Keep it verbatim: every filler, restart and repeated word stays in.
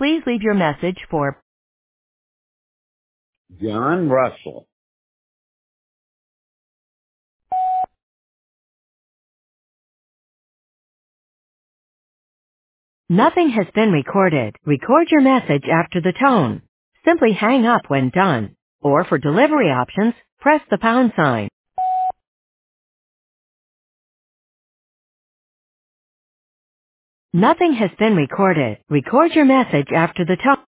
Please leave your message for John Russell. Nothing has been recorded. Record your message after the tone. Simply hang up when done. Or for delivery options, press the pound sign. Nothing has been recorded. Record your message after the tone.